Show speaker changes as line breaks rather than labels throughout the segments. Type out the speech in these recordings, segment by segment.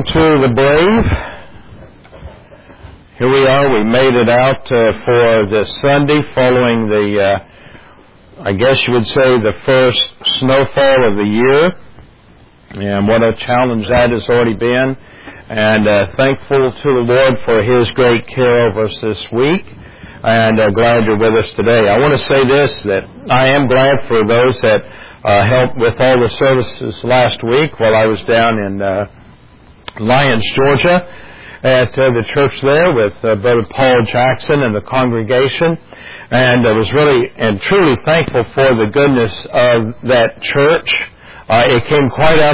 morning to the brave. Here we are. We made it out for this Sunday following the, I guess you would say, the first snowfall of the year. And what a challenge that has already been. And thankful to the Lord for His great care over us this week. And glad you're with us today. I want to say this, that I am glad for those that helped with all the services last week while I was down in Lyons, Georgia, at the church there with Brother Paul Jackson and the congregation. And I was really and truly thankful for the goodness of that church. It came quite out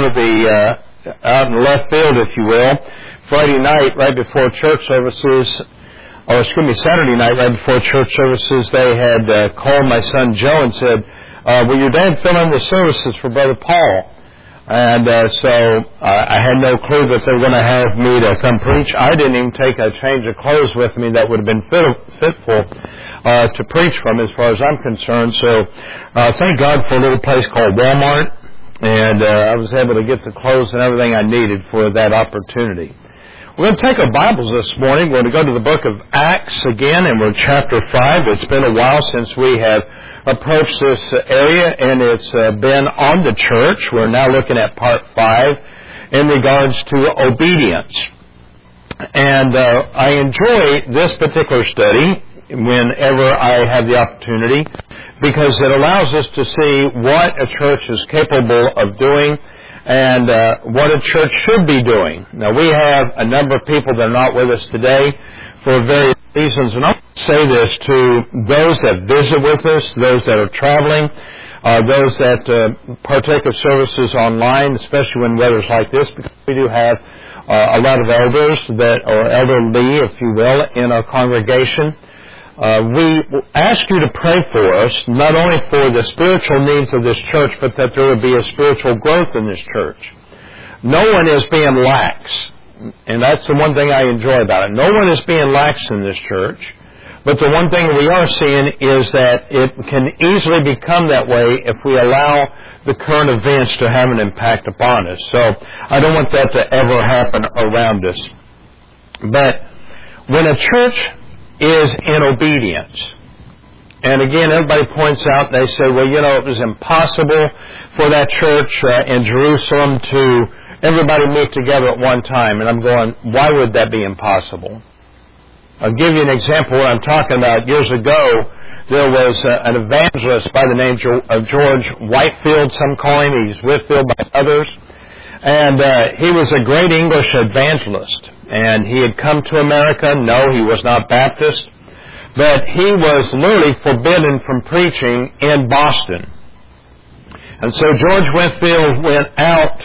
in left field, if you will. Friday night, right before church services, Saturday night, right before church services, they had called my son Joe and said, will your dad fill in the services for Brother Paul? And so I had no clue that they were going to have me to come preach. I didn't even take a change of clothes with me that would have been fitful to preach from as far as I'm concerned. So thank God for a little place called Walmart. And I was able to get the clothes and everything I needed for that opportunity. We're going to take our Bibles this morning. We're going to go to the book of Acts again, and we're in chapter 5. It's been a while since we have approached this area, and it's been on the church. We're now looking at part 5 in regards to obedience. And I enjoy this particular study whenever I have the opportunity, because it allows us to see what a church is capable of doing and what a church should be doing. Now, we have a number of people that are not with us today for various reasons, and I'll say this to those that visit with us, those that are traveling, those that partake of services online, especially when weather's like this, because we do have a lot of elders that are elderly, if you will, in our congregation. We ask you to pray for us, not only for the spiritual needs of this church, but that there would be a spiritual growth in this church. No one is being lax, and that's the one thing I enjoy about it. No one is being lax in this church, but the one thing we are seeing is that it can easily become that way if we allow the current events to have an impact upon us. So I don't want that to ever happen around us. But when a church is in obedience. And again, everybody points out, they say, well, it was impossible for that church in Jerusalem to everybody meet together at one time. And I'm going, why would that be impossible? I'll give you an example of what I'm talking about. Years ago, there was an evangelist by the name of George Whitefield, some call him. He's Whitfield by others. And he was a great English evangelist. And he had come to America. No, he was not Baptist. But he was literally forbidden from preaching in Boston. And so George Whitfield went out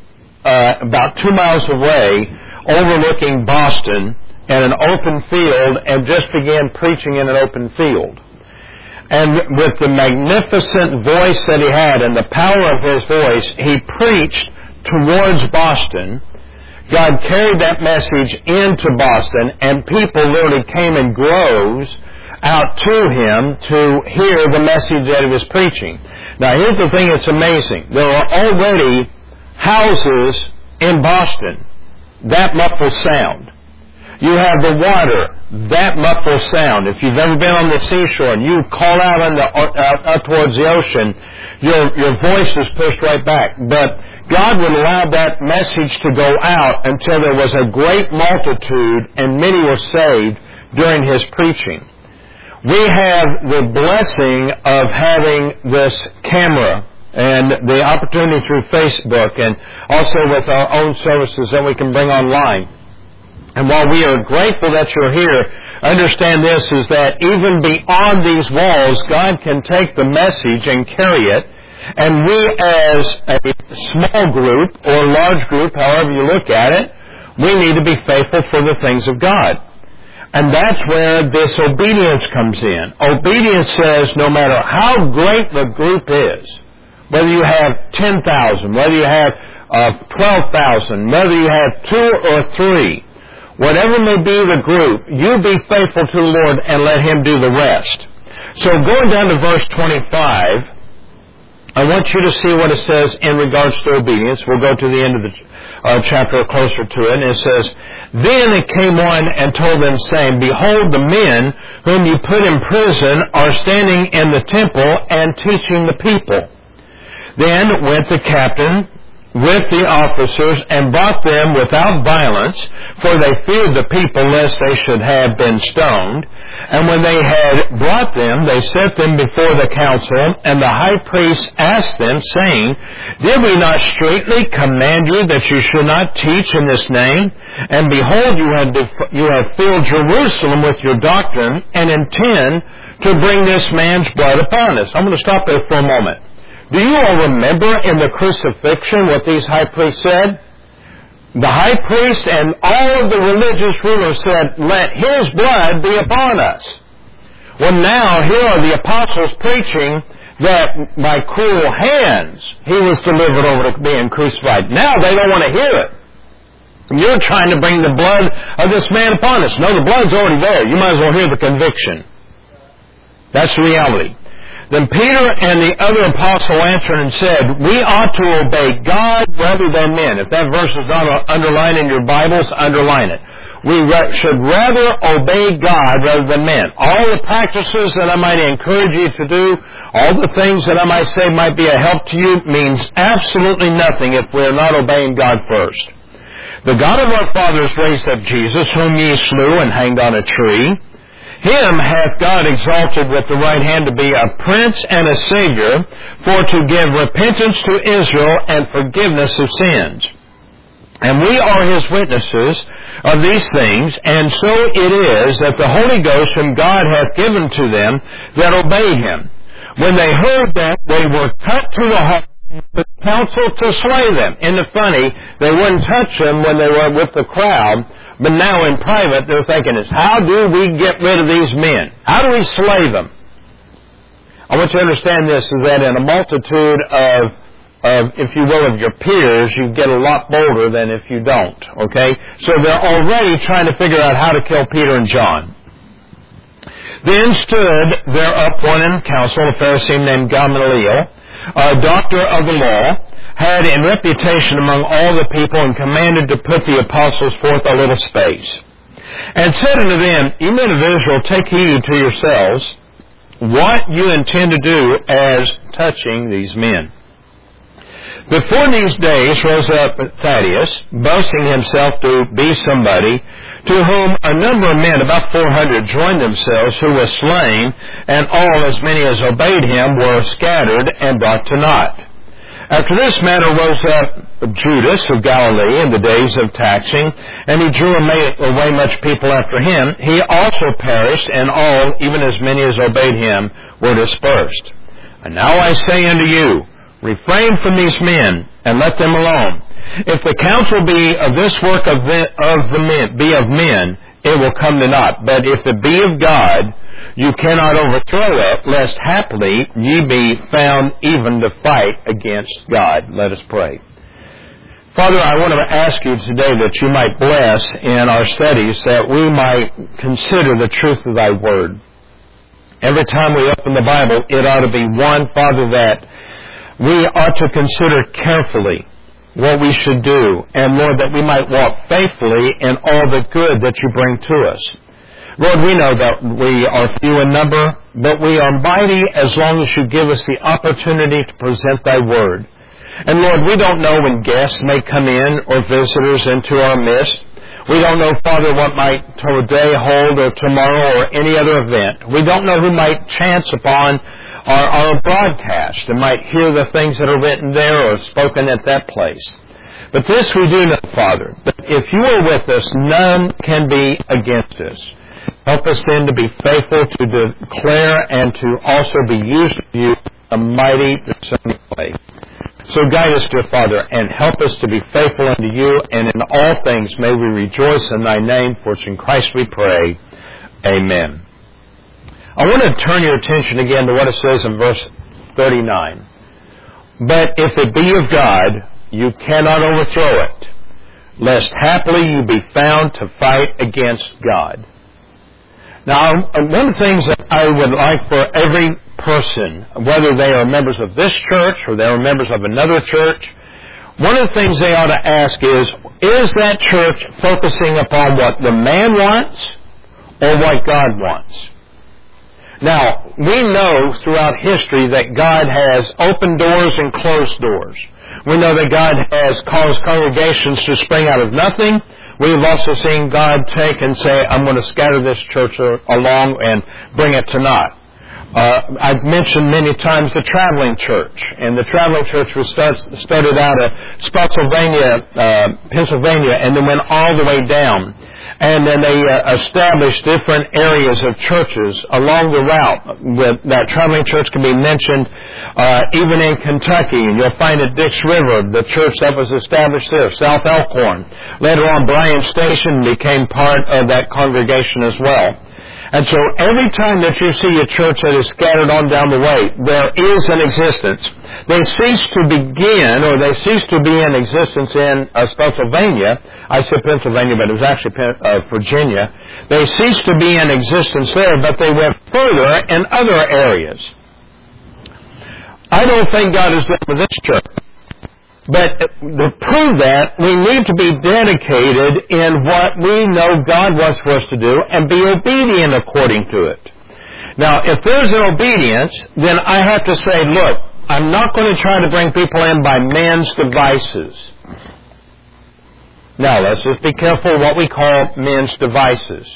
about 2 miles away, overlooking Boston, in an open field, and just began preaching in an open field. And with the magnificent voice that he had and the power of his voice, he preached towards Boston. God carried that message into Boston, and people literally came in groves out to him to hear the message that he was preaching. Now, here's the thing that's amazing. There are already houses in Boston. That muffled sound. You have the water. That muffled sound. If you've ever been on the seashore and you call out out towards the ocean, your voice is pushed right back. But God would allow that message to go out until there was a great multitude and many were saved during his preaching. We have the blessing of having this camera and the opportunity through Facebook and also with our own services that we can bring online. And while we are grateful that you're here, understand this is that even beyond these walls, God can take the message and carry it. And we as a small group or large group, however you look at it, we need to be faithful for the things of God. And that's where this obedience comes in. Obedience says no matter how great the group is, whether you have 10,000, whether you have 12,000, whether you have 2 or 3, whatever may be the group, you be faithful to the Lord and let Him do the rest. So going down to verse 25, I want you to see what it says in regards to obedience. We'll go to the end of the chapter or closer to it. And it says, Then it came one and told them, saying, Behold, the men whom you put in prison are standing in the temple and teaching the people. Then went the captain with the officers and brought them without violence, for they feared the people lest they should have been stoned. And when they had brought them, they set them before the council, and the high priest asked them, saying, Did we not straitly command you that you should not teach in this name? And behold, you have filled Jerusalem with your doctrine, and intend to bring this man's blood upon us. I'm going to stop there for a moment. Do you all remember in the crucifixion what these high priests said? The high priest and all of the religious rulers said, Let his blood be upon us. Well, now here are the apostles preaching that by cruel hands he was delivered over to being crucified. Now they don't want to hear it. You're trying to bring the blood of this man upon us. No, the blood's already there. You might as well hear the conviction. That's the reality. Then Peter and the other apostle answered and said, We ought to obey God rather than men. If that verse is not underlined in your Bibles, underline it. We should rather obey God rather than men. All the practices that I might encourage you to do, all the things that I might say might be a help to you, means absolutely nothing if we are not obeying God first. The God of our fathers raised up Jesus, whom ye slew and hanged on a tree. Him hath God exalted with the right hand to be a prince and a savior, for to give repentance to Israel and forgiveness of sins. And we are his witnesses of these things, and so it is that the Holy Ghost whom God hath given to them that obey him. When they heard that, they were cut to the heart, the counsel to slay them. Isn't it funny? They wouldn't touch them when they were with the crowd, but now in private they're thinking, how do we get rid of these men? How do we slay them? I want you to understand this, is that in a multitude of, if you will, of your peers, you get a lot bolder than if you don't, okay? So they're already trying to figure out how to kill Peter and John. Then stood there up one in council, a Pharisee named Gamaliel, a doctor of the law, had in reputation among all the people, and commanded to put the apostles forth a little space. And said unto them, Ye men of Israel, take heed to yourselves what you intend to do as touching these men. Before these days rose up Thaddeus, boasting himself to be somebody, to whom a number of men, about 400, joined themselves, who were slain, and all, as many as obeyed him, were scattered and brought to naught. After this matter rose up Judas of Galilee in the days of taxing, and he drew away much people after him. He also perished, and all, even as many as obeyed him, were dispersed. And now I say unto you, refrain from these men, and let them alone. If the counsel be of this work of men, it will come to naught. But if it be of God, you cannot overthrow it, lest haply ye be found even to fight against God. Let us pray. Father, I want to ask you today that you might bless in our studies, that we might consider the truth of thy word. Every time we open the Bible, it ought to be one, Father, that we ought to consider carefully what we should do, and Lord, that we might walk faithfully in all the good that you bring to us. Lord, we know that we are few in number, but we are mighty as long as you give us the opportunity to present thy word. And Lord, we don't know when guests may come in or visitors into our midst. We don't know, Father, what might today hold or tomorrow or any other event. We don't know who might chance upon our broadcast and might hear the things that are written there or spoken at that place. But this we do know, Father, that if you are with us, none can be against us. Help us then to be faithful to declare and to also be used of you in a mighty, discerning way. So guide us, dear Father, and help us to be faithful unto you, and in all things may we rejoice in thy name, for it's in Christ we pray. Amen. I want to turn your attention again to what it says in verse 39. But if it be of God, you cannot overthrow it, lest haply you be found to fight against God. Now, one of the things that I would like for every person, whether they are members of this church or they are members of another church, one of the things they ought to ask is that church focusing upon what the man wants or what God wants? Now, we know throughout history that God has opened doors and closed doors. We know that God has caused congregations to spring out of nothing. We've also seen God take and say, I'm going to scatter this church along and bring it to naught. I've mentioned many times the traveling church, and the traveling church was started out at Spotsylvania, Pennsylvania, and then went all the way down. And then they established different areas of churches along the route. That traveling church can be mentioned even in Kentucky. And you'll find at Dix River, the church that was established there, South Elkhorn. Later on, Bryan Station became part of that congregation as well. And so every time that you see a church that is scattered on down the way, there is an existence. They cease to begin, or they cease to be in existence in Pennsylvania. I said Pennsylvania, but it was actually Virginia. They cease to be in existence there, but they went further in other areas. I don't think God is done with this church. But to prove that, we need to be dedicated in what we know God wants for us to do and be obedient according to it. Now, if there's an obedience, then I have to say, look, I'm not going to try to bring people in by man's devices. Now, let's just be careful what we call men's devices.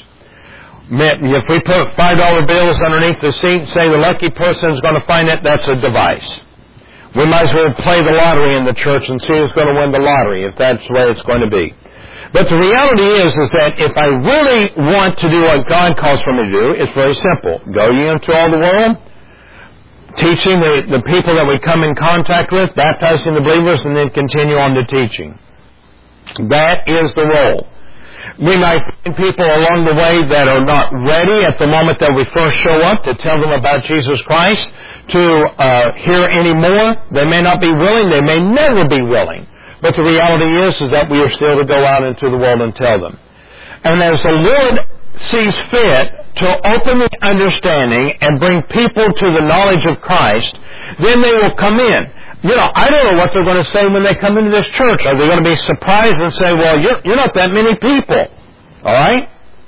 If we put $5 bills underneath the seat and say the lucky person is going to find it, that's a device. We might as well play the lottery in the church and see who's going to win the lottery, if that's the way it's going to be. But the reality is that if I really want to do what God calls for me to do, it's very simple. Go ye into all the world, teaching the people that we come in contact with, baptizing the believers, and then continue on to teaching. That is the role. We might find people along the way that are not ready at the moment that we first show up to tell them about Jesus Christ, to hear any more. They may not be willing. They may never be willing. But the reality is that we are still to go out into the world and tell them. And as the Lord sees fit to open the understanding and bring people to the knowledge of Christ, then they will come in. You know, I don't know what they're going to say when they come into this church. Are they going to be surprised and say, well, you're not that many people, all right?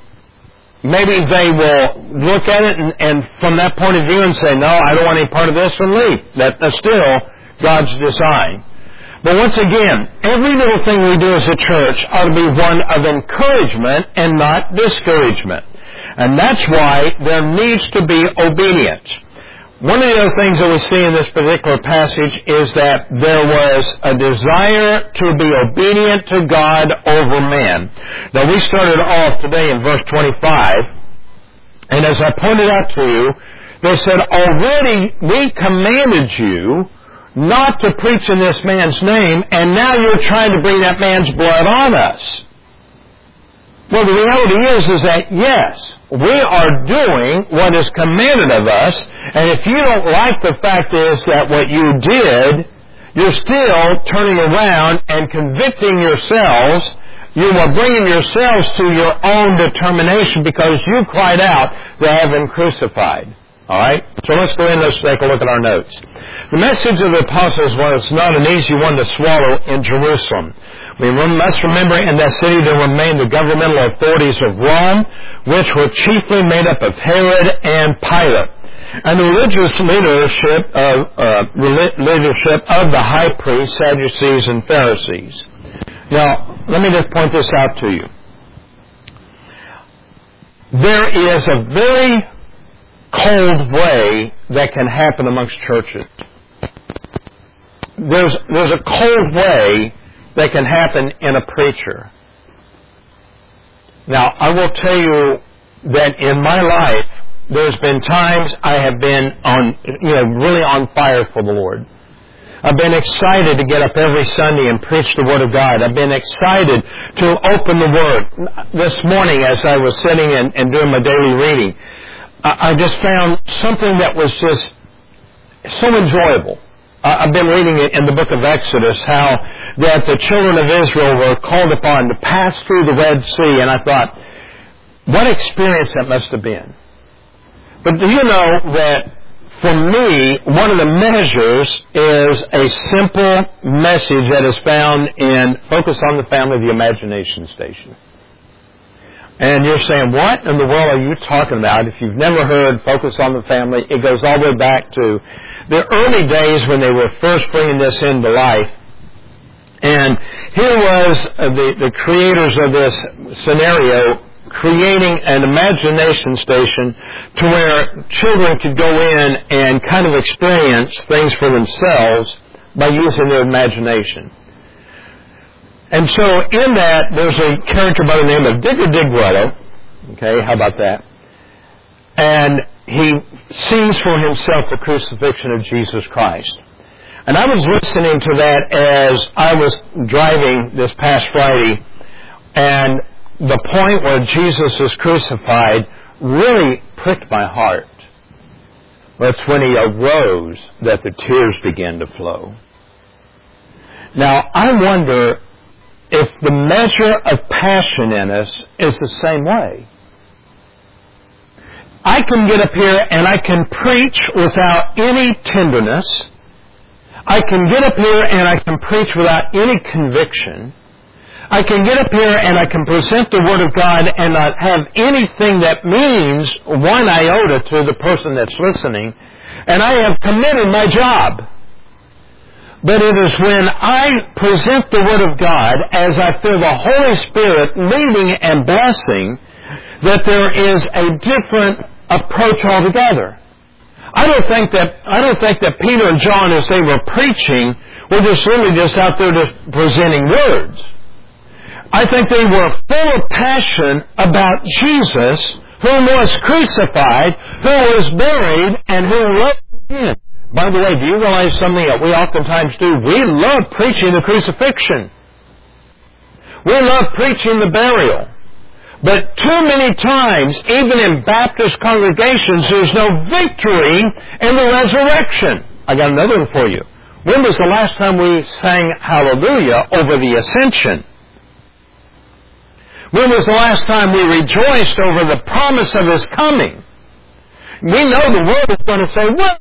Maybe they will look at it and from that point of view and say, no, I don't want any part of this, and leave. That's still God's design. But once again, every little thing we do as a church ought to be one of encouragement and not discouragement. And that's why there needs to be obedience. One of the other things that we see in this particular passage is that there was a desire to be obedient to God over man. Now, we started off today in verse 25, and as I pointed out to you, they said, already we commanded you not to preach in this man's name, and now you're trying to bring that man's blood on us. Well, the reality is that, yes, we are doing what is commanded of us, and if you don't like the fact is that what you did, you're still turning around and convicting yourselves. You are bringing yourselves to your own determination because you cried out, they have been crucified. All right? So let's go in and let's take a look at our notes. The message of the apostles was not an easy one to swallow in Jerusalem. We must remember in that city there remained the governmental authorities of Rome, which were chiefly made up of Herod and Pilate, and the religious leadership of the high priests, Sadducees, and Pharisees. Now, let me just point this out to you. There is a very cold way that can happen amongst churches. There's a cold way that can happen in a preacher. Now, I will tell you that in my life, there's been times I have been really on fire for the Lord. I've been excited to get up every Sunday and preach the Word of God. I've been excited to open the Word. This morning, as I was sitting and doing my daily reading, I just found something that was just so enjoyable. I've been reading it in the book of Exodus, how that the children of Israel were called upon to pass through the Red Sea, and I thought, what experience that must have been. But do you know that for me, one of the measures is a simple message that is found in Focus on the Family, the Imagination Station. And you're saying, what in the world are you talking about? If you've never heard Focus on the Family, it goes all the way back to the early days when they were first bringing this into life. And here was the creators of this scenario creating an imagination station to where children could go in and kind of experience things for themselves by using their imagination. And so in that, there's a character by the name of Digger Digwello. Okay, how about that? And he sees for himself the crucifixion of Jesus Christ. And I was listening to that as I was driving this past Friday, and the point where Jesus is crucified really pricked my heart. That's when he arose that the tears began to flow. Now, I wonder if the measure of passion in us is the same way. I can get up here and I can preach without any tenderness. I can get up here and I can preach without any conviction. I can get up here and I can present the Word of God and not have anything that means one iota to the person that's listening, and I have committed my job. But it is when I present the Word of God as I feel the Holy Spirit leading and blessing that there is a different approach altogether. I don't think that Peter and John, as they were preaching, were just really just out there just presenting words. I think they were full of passion about Jesus, who was crucified, who was buried, and who rose again. By the way, do you realize something that we oftentimes do? We love preaching the crucifixion. We love preaching the burial. But too many times, even in Baptist congregations, there's no victory in the resurrection. I got another one for you. When was the last time we sang Hallelujah over the ascension? When was the last time we rejoiced over the promise of His coming? We know the world is going to say, well,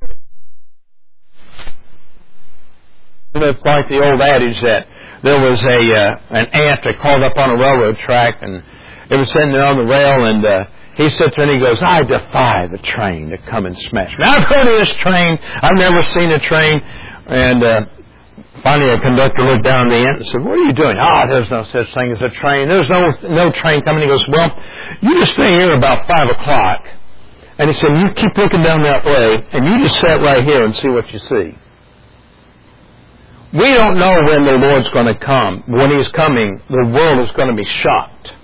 it's like the old adage that there was an ant that crawled up on a railroad track, and it was sitting there on the rail, and he sits there and he goes, I defy the train to come and smash me. I've heard of this train. I've never seen a train. And finally a conductor looked down the ant and said, what are you doing? There's no such thing as a train. There's no train coming. He goes, well, you just stay here about 5 o'clock. And he said, you keep looking down that way, and you just sit right here and see what you see. We don't know when the Lord's going to come. When He's coming, the world is going to be shocked.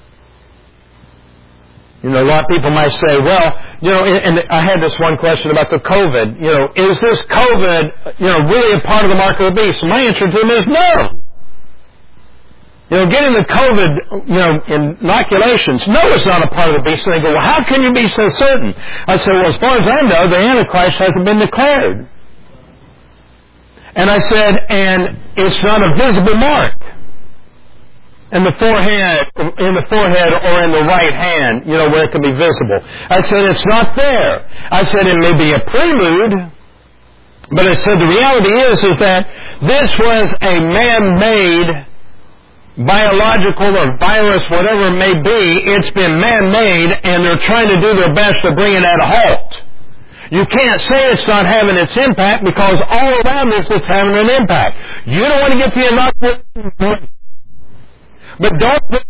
You know, a lot of people might say, well, you know, and I had this one question about the COVID. You know, is this COVID, really a part of the mark of the beast? And my answer to them is no. You know, getting the COVID, inoculations, no, it's not a part of the beast. And they go, well, how can you be so certain? I said, well, as far as I know, the Antichrist hasn't been declared. And I said, and it's not a visible mark. In the forehead or in the right hand, where it can be visible. I said, it's not there. I said, it may be a prelude, but I said, the reality is that this was a man-made biological or virus, whatever it may be. It's been man-made, and they're trying to do their best to bring it at a halt. You can't say it's not having its impact because all around us it's having an impact. You don't want to get the inoculation. But don't.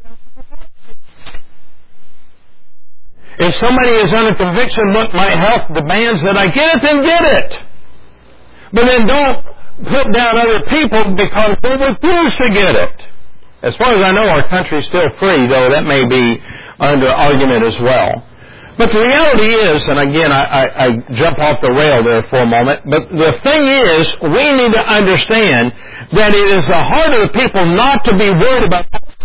If somebody is under conviction, look, my health demands that I get it, then get it. But then don't put down other people because they refuse to get it. As far as I know, our country is still free, though that may be under argument as well. But the reality is, and again, I jump off the rail there for a moment, but the thing is, we need to understand that it is the heart of the people not to be worried about.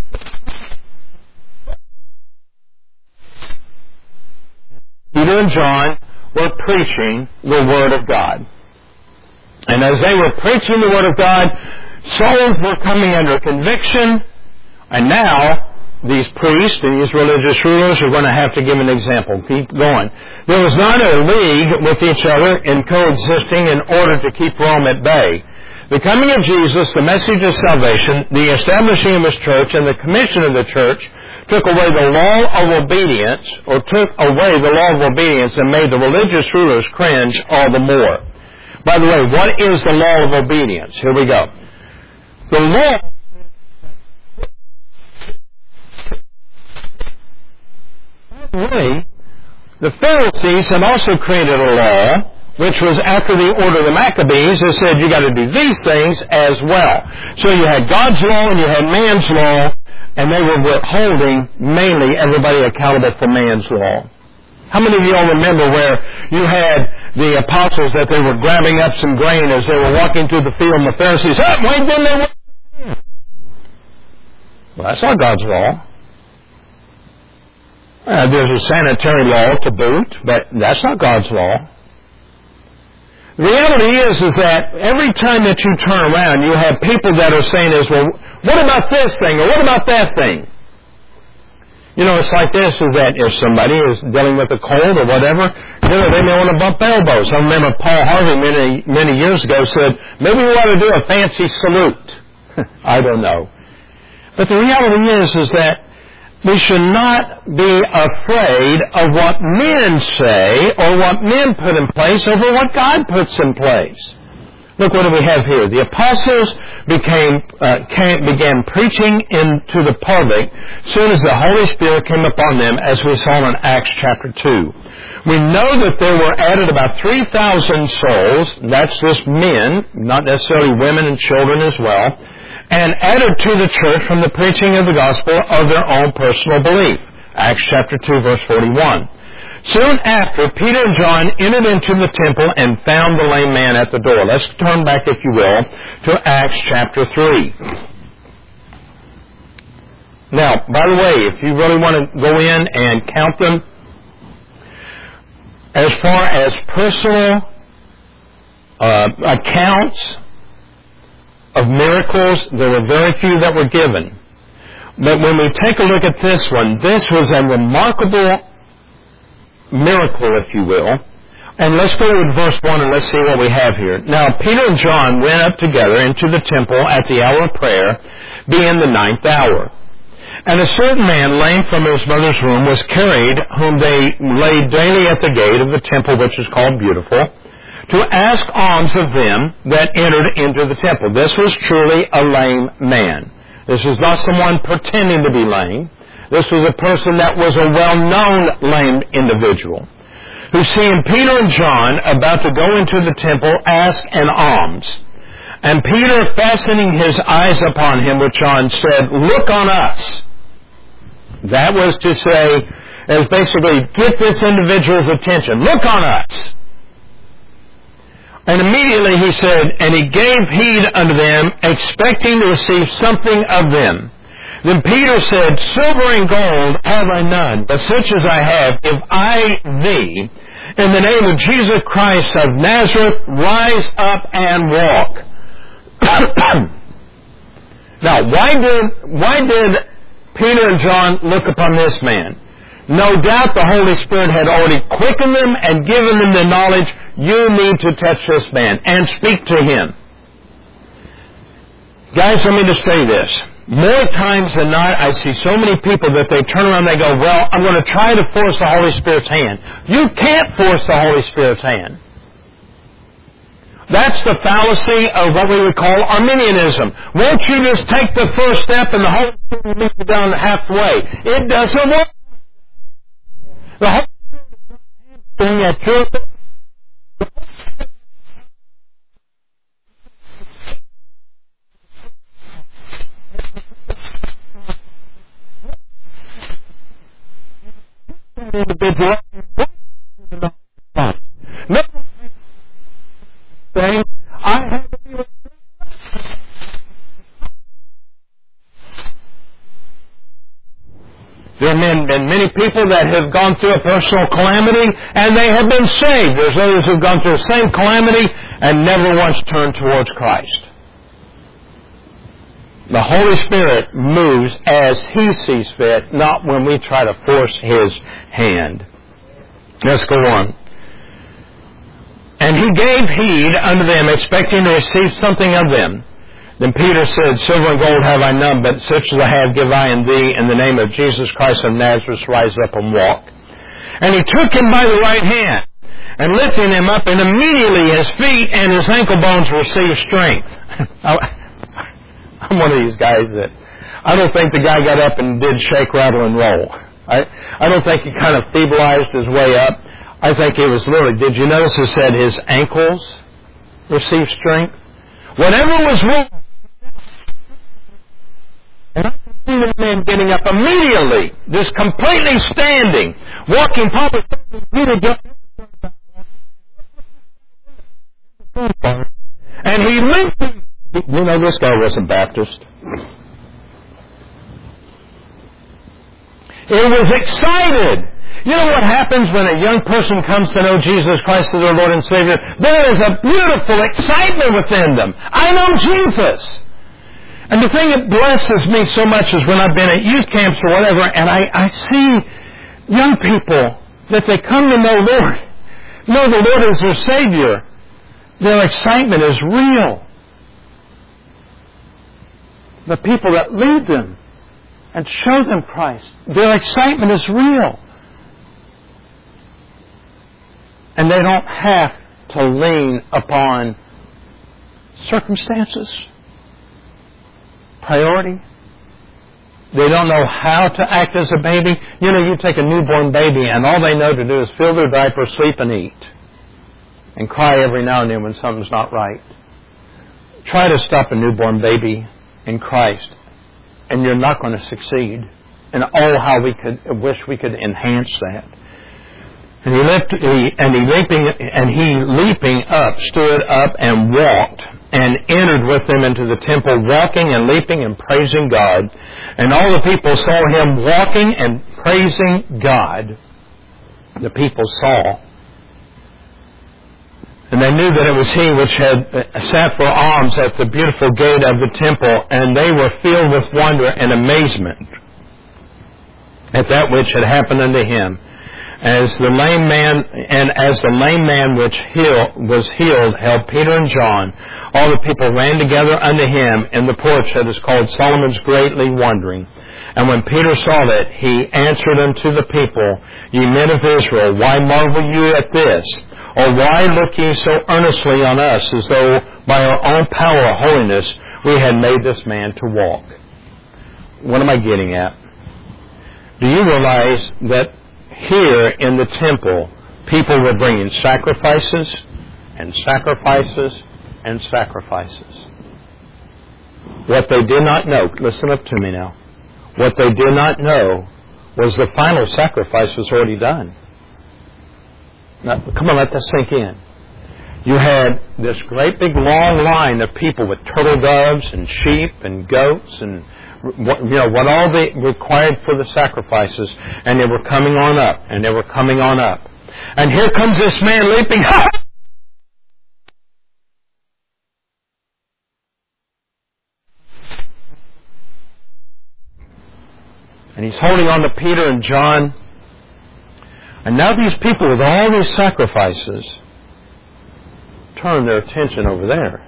Peter and John were preaching the Word of God. And as they were preaching the Word of God, souls were coming under conviction, and now these priests and these religious rulers are going to have to give an example. Keep going. There was not a league with each other in coexisting in order to keep Rome at bay. The coming of Jesus, the message of salvation, the establishing of His church, and the commission of the church took away the law of obedience, and made the religious rulers cringe all the more. By the way, what is the law of obedience? Here we go. The law the Pharisees had also created a law, which was after the order of the Maccabees, that said you got to do these things as well. So you had God's law and you had man's law, and they were holding mainly everybody accountable for man's law. How many of you all remember where you had the apostles that they were grabbing up some grain as they were walking through the field, and the Pharisees, wait, then they were... Well, that's not God's law. There's a sanitary law to boot, but that's not God's law. The reality is that every time that you turn around, you have people that are saying well, what about this thing, or what about that thing? You know, it's like this, is that if somebody is dealing with a cold or whatever, they may want to bump elbows. I remember Paul Harvey many years ago said, maybe we ought to do a fancy salute. I don't know. But the reality is that we should not be afraid of what men say or what men put in place over what God puts in place. Look, what do we have here? The apostles began preaching into the public soon as the Holy Spirit came upon them, as we saw in Acts chapter 2. We know that there were added about 3,000 souls, that's just men, not necessarily women and children as well, and added to the church from the preaching of the gospel of their own personal belief. Acts chapter 2, verse 41. Soon after, Peter and John entered into the temple and found the lame man at the door. Let's turn back, if you will, to Acts chapter 3. Now, by the way, if you really want to go in and count them, as far as personal accounts of miracles, there were very few that were given. But when we take a look at this one, this was a remarkable miracle, if you will. And let's go with verse 1 and let's see what we have here. Now, Peter and John went up together into the temple at the hour of prayer, being the 9th hour. And a certain man, lame from his mother's womb, was carried, whom they laid daily at the gate of the temple, which is called Beautiful, to ask alms of them that entered into the temple. This was truly a lame man. This was not someone pretending to be lame. This was a person that was a well-known lame individual, who, seeing Peter and John about to go into the temple, asked an alms. And Peter, fastening his eyes upon him with John, said, "Look on us." That was to say, as basically, get this individual's attention. Look on us. And immediately he said, and he gave heed unto them, expecting to receive something of them. Then Peter said, "Silver and gold have I none, but such as I have give I thee. In the name of Jesus Christ of Nazareth, rise up and walk." Now, why did Peter and John look upon this man? No doubt the Holy Spirit had already quickened them and given them the knowledge, you need to touch this man and speak to him. Guys, let me just say this. More times than not, I see so many people that they turn around and they go, well, I'm going to try to force the Holy Spirit's hand. You can't force the Holy Spirit's hand. That's the fallacy of what we would call Arminianism. Won't you just take the first step and the Holy Spirit will meet you down halfway? It doesn't work. The Holy Spirit is at your individual. No thing. I have to be. There have been many people that have gone through a personal calamity and they have been saved. There's others who have gone through the same calamity and never once turned towards Christ. The Holy Spirit moves as He sees fit, not when we try to force His hand. Let's go on. And He gave heed unto them, expecting to receive something of them. Then Peter said, Silver and gold have I none, but such as I have give I in thee. In the name of Jesus Christ of Nazareth, rise up and walk. And He took him by the right hand, and lifting him up, and immediately his feet and his ankle bones received strength. I'm one of these guys that I don't think the guy got up and did shake, rattle, and roll. I don't think he kind of feeblized his way up. I think it was literally, did you notice it said his ankles received strength? Whatever was wrong. And I see the man getting up immediately, just completely standing, walking, probably and he limped. You know, this guy wasn't Baptist. It was excited. You know what happens when a young person comes to know Jesus Christ as their Lord and Savior? There is a beautiful excitement within them. I know Jesus. And the thing that blesses me so much is when I've been at youth camps or whatever, and I see young people that they come to know the Lord as their Savior. Their excitement is real. The people that lead them and show them Christ, their excitement is real. And they don't have to lean upon circumstances, priority. They don't know how to act as a baby. You know, you take a newborn baby and all they know to do is fill their diaper, sleep, and eat. And cry every now and then when something's not right. Try to stop a newborn baby in Christ, and you're not going to succeed. And oh, how we could wish we could enhance that. And he leaping up, stood up and walked, and entered with them into the temple, walking and leaping and praising God. And all the people saw him walking and praising God. The people saw. And they knew that it was he which had sat for alms at the beautiful gate of the temple, and they were filled with wonder and amazement at that which had happened unto him. As the lame man which was healed held Peter and John, all the people ran together unto him in the porch that is called Solomon's, greatly wondering. And when Peter saw that, he answered unto the people, Ye men of Israel, why marvel you at this? Or why look ye so earnestly on us, as though by our own power or holiness we had made this man to walk? What am I getting at? Do you realize that here in the temple, people were bringing sacrifices and sacrifices and sacrifices? What they did not know, listen up to me now, what they did not know was the final sacrifice was already done. Now, come on, let that sink in. You had this great big long line of people with turtle doves and sheep and goats and what all they required for the sacrifices, and they were coming on up, and they were coming on up. And here comes this man leaping. And he's holding on to Peter and John. And now these people with all these sacrifices turn their attention over there.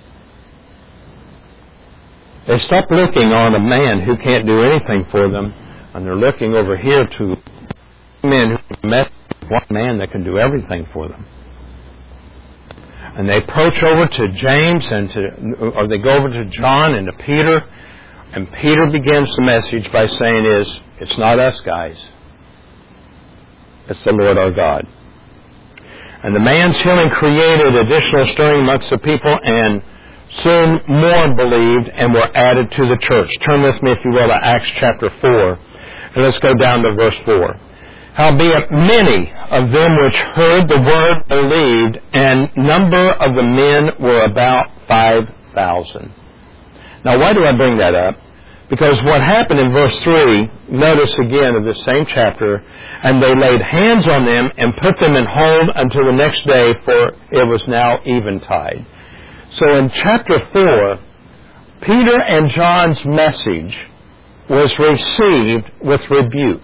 They stop looking on a man who can't do anything for them, and they're looking over here to men who met one man that can do everything for them. And they approach over to James or they go over to John and to Peter, and Peter begins the message by saying it's not us guys. It's the Lord our God. And the man's healing created additional stirring amongst the people, and soon more believed and were added to the church. Turn with me, if you will, to Acts chapter 4. And let's go down to verse 4. Howbeit many of them which heard the word believed, and number of the men were about 5,000. Now, why do I bring that up? Because what happened in verse 3, notice again of this same chapter, and they laid hands on them and put them in hold until the next day, for it was now eventide. So in chapter 4, Peter and John's message was received with rebuke.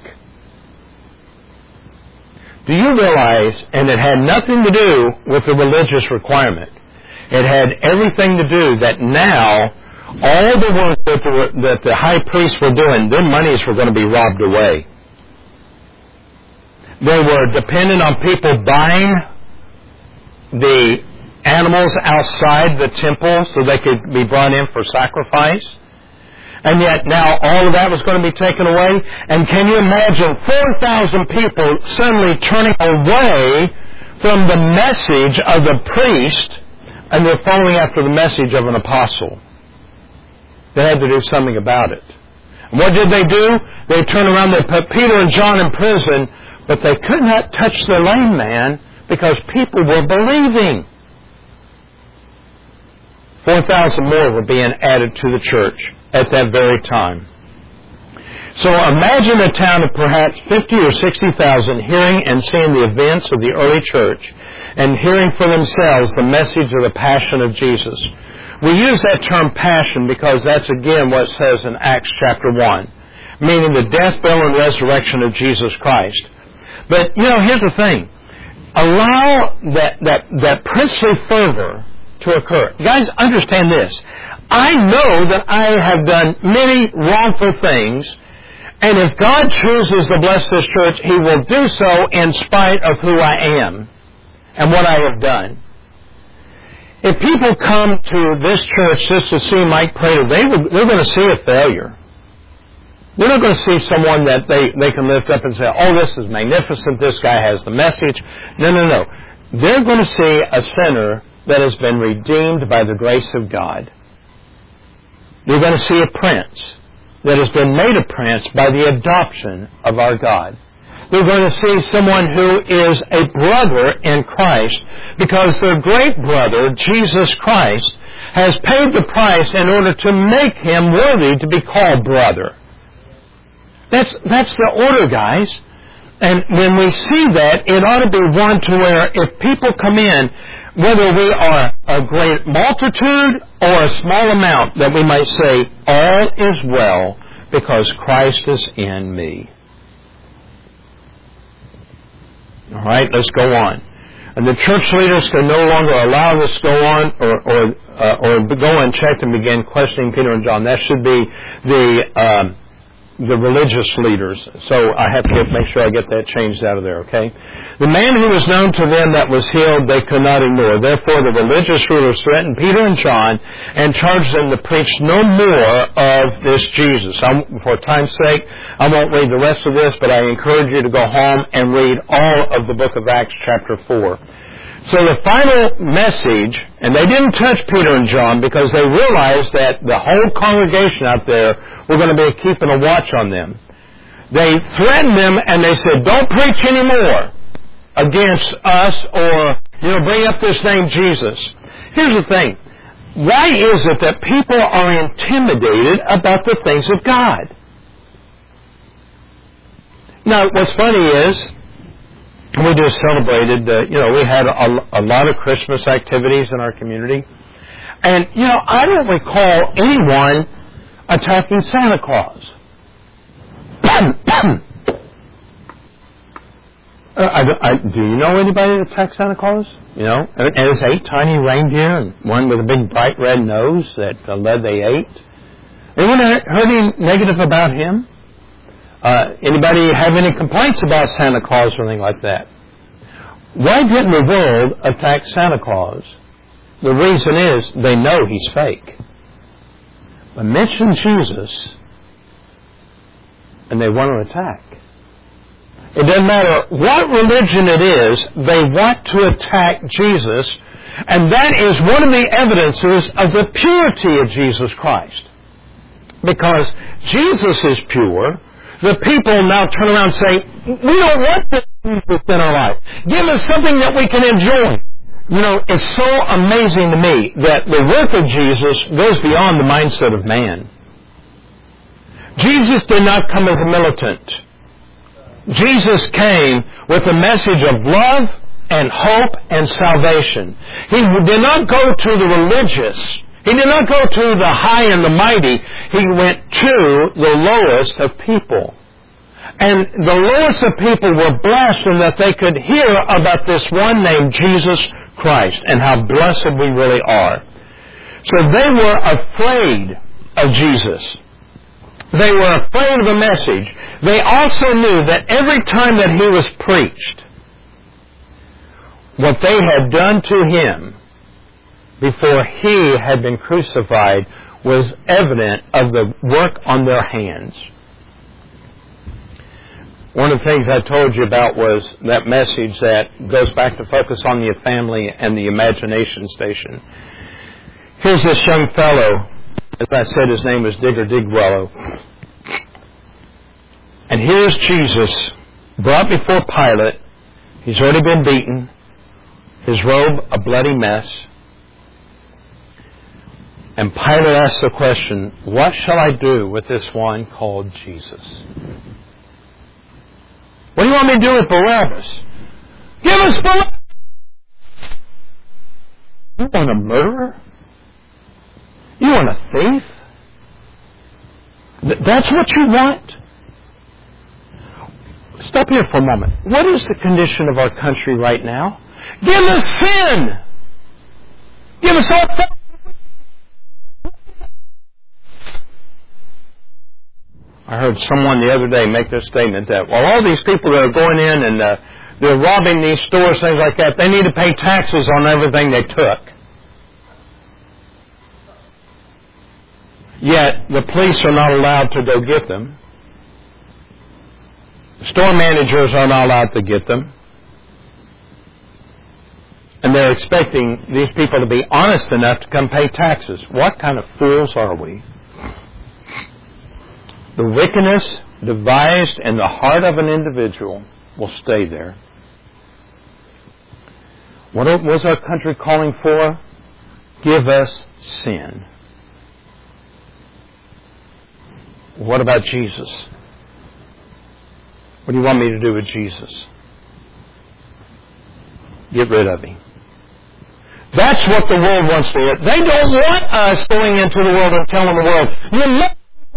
Do you realize, and it had nothing to do with the religious requirement. It had everything to do that now all the work that the high priests were doing, their monies were going to be robbed away. They were dependent on people buying the animals outside the temple so they could be brought in for sacrifice. And yet now all of that was going to be taken away. And can you imagine 4,000 people suddenly turning away from the message of the priest and they're following after the message of an apostle? They had to do something about it. And what did they do? They turned around, they put Peter and John in prison, but they could not touch the lame man because people were believing. 4,000 more were being added to the church at that very time. So imagine a town of perhaps 50 or 60,000 hearing and seeing the events of the early church and hearing for themselves the message of the passion of Jesus. We use that term passion because that's again what it says in Acts chapter 1, meaning the death, burial, and resurrection of Jesus Christ. But, here's the thing. Allow that princely fervor to occur. Guys, understand this. I know that I have done many wrongful things, and if God chooses to bless this church, He will do so in spite of who I am and what I have done. If people come to this church just to see Mike Prater, they're going to see a failure. They're not going to see someone that they can lift up and say, oh, this is magnificent, this guy has the message. No. They're going to see a sinner that has been redeemed by the grace of God. They're going to see a prince that has been made a prince by the adoption of our God. They're going to see someone who is a brother in Christ because their great brother, Jesus Christ, has paid the price in order to make him worthy to be called brother. That's the order, guys. And when we see that, it ought to be one to where if people come in, whether we are a great multitude or a small amount, that we might say, all is well because Christ is in me. All right, let's go on. And the church leaders can no longer allow this to go on or go unchecked and begin questioning Peter and John. That should be the religious leaders. So I have to make sure I get that changed out of there, okay? The man who was known to them that was healed, they could not ignore. Therefore, the religious rulers threatened Peter and John and charged them to preach no more of this Jesus. For time's sake, I won't read the rest of this, but I encourage you to go home and read all of the book of Acts chapter 4. So the final message, and they didn't touch Peter and John because they realized that the whole congregation out there were going to be keeping a watch on them. They threatened them and they said, don't preach anymore against us or, bring up this name Jesus. Here's the thing. Why is it that people are intimidated about the things of God? Now, what's funny is, we just celebrated, we had a lot of Christmas activities in our community. And, I don't recall anyone attacking Santa Claus. Do you know anybody that attacked Santa Claus? And it's 8 tiny reindeer and one with a big bright red nose that led they ate. Anyone heard any negative about him? Anybody have any complaints about Santa Claus or anything like that? Why didn't the world attack Santa Claus? The reason is they know he's fake. But mention Jesus and they want to attack. It doesn't matter what religion it is, they want to attack Jesus, and that is one of the evidences of the purity of Jesus Christ. Because Jesus is pure, the people now turn around and say, we don't want this within our life. Give us something that we can enjoy. It's so amazing to me that the work of Jesus goes beyond the mindset of man. Jesus did not come as a militant. Jesus came with a message of love and hope and salvation. He did not go to the religious He did not go to the high and the mighty. He went to the lowest of people. And the lowest of people were blessed in that they could hear about this one named Jesus Christ and how blessed we really are. So they were afraid of Jesus. They were afraid of the message. They also knew that every time that he was preached, what they had done to him before he had been crucified was evident of the work on their hands. One of the things I told you about was that message that goes back to focus on the family and the imagination station. Here's this young fellow, as I said, his name was Digger Digwellow. And here's Jesus brought before Pilate. He's already been beaten. His robe a bloody mess. And Pilate asked the question, what shall I do with this one called Jesus? What do you want me to do with Barabbas? Give us Barabbas! You want a murderer? You want a thief? That's what you want? Stop here for a moment. What is the condition of our country right now? Give us sin! Give us all... I heard someone the other day make this statement that, well, all these people that are going in and they're robbing these stores, things like that, they need to pay taxes on everything they took. Yet, the police are not allowed to go get them. Store managers are not allowed to get them. And they're expecting these people to be honest enough to come pay taxes. What kind of fools are we? The wickedness devised in the heart of an individual will stay there. What was our country calling for? Give us sin. What about Jesus? What do you want me to do with Jesus? Get rid of him. That's what the world wants to hear. They don't want us going into the world and telling the world, you must.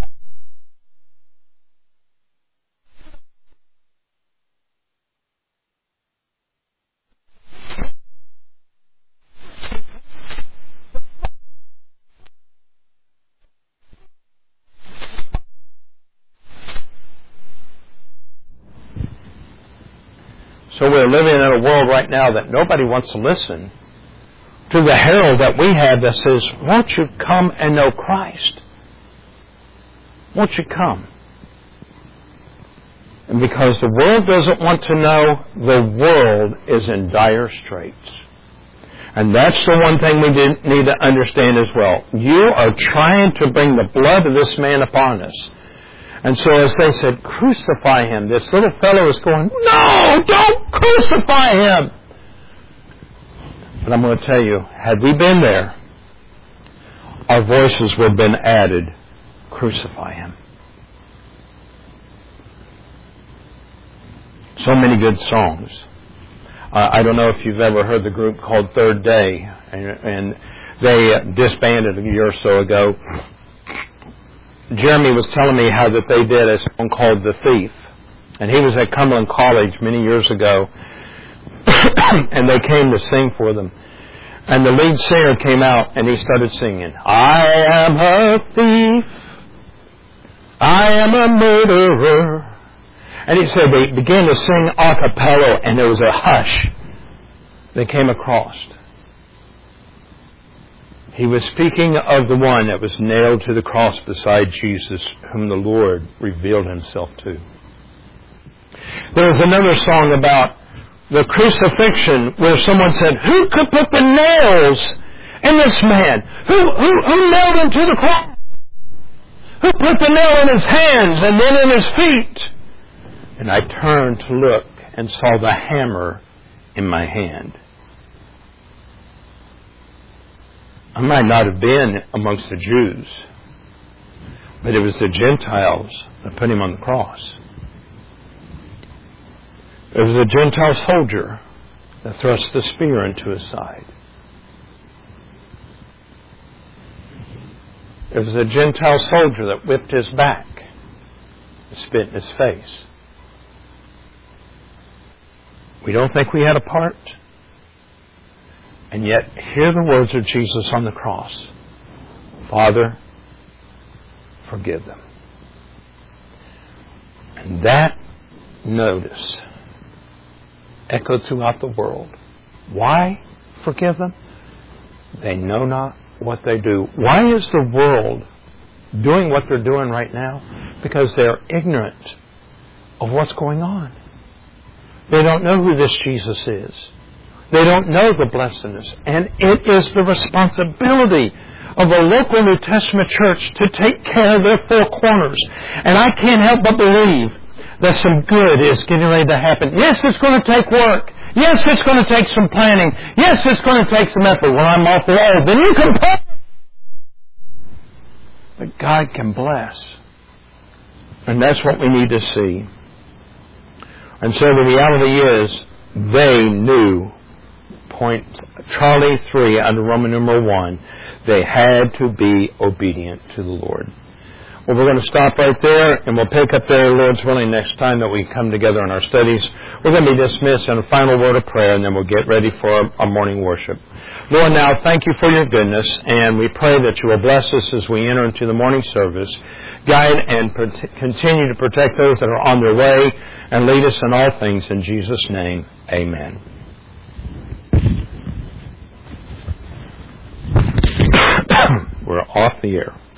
So we're living in a world right now that nobody wants to listen to the herald that we have that says, won't you come and know Christ? Won't you come? And because the world doesn't want to know, the world is in dire straits. And that's the one thing we need to understand as well. You are trying to bring the blood of this man upon us. And so as they said, crucify him, this little fellow is going, no, don't crucify him. But I'm going to tell you, had we been there, our voices would have been added, crucify him. So many good songs. I don't know if you've ever heard the group called Third Day, and they disbanded a year or so ago. Jeremy was telling me how that they did a song called The Thief. And he was at Cumberland College many years ago. And they came to sing for them. And the lead singer came out and he started singing, I am a thief. I am a murderer. And he said they began to sing a cappella and there was a hush that came across. He was speaking of the one that was nailed to the cross beside Jesus, whom the Lord revealed himself to. There was another song about the crucifixion where someone said, who could put the nails in this man? Who nailed him to the cross? Who put the nail in his hands and then in his feet? And I turned to look and saw the hammer in my hand. I might not have been amongst the Jews, but it was the Gentiles that put him on the cross. It was a Gentile soldier that thrust the spear into his side. It was a Gentile soldier that whipped his back and spit in his face. We don't think we had a part. And yet, hear the words of Jesus on the cross. Father, forgive them. And that notice echoed throughout the world. Why forgive them? They know not what they do. Why is the world doing what they're doing right now? Because they're ignorant of what's going on. They don't know who this Jesus is. They don't know the blessedness. And it is the responsibility of a local New Testament church to take care of their four corners. And I can't help but believe that some good is getting ready to happen. Yes, it's going to take work. Yes, it's going to take some planning. Yes, it's going to take some effort. When I'm awful old, then you can pray. But God can bless. And that's what we need to see. And so the reality is, they knew, point Charlie 3 under Roman numeral 1, they had to be obedient to the Lord. Well, we're going to stop right there, and we'll pick up there, Lord's willing, next time that we come together in our studies. We're going to be dismissed in a final word of prayer, and then we'll get ready for our morning worship. Lord, now, thank you for your goodness, and we pray that you will bless us as we enter into the morning service. Guide and continue to protect those that are on their way, and lead us in all things. In Jesus' name, amen. We're off the air.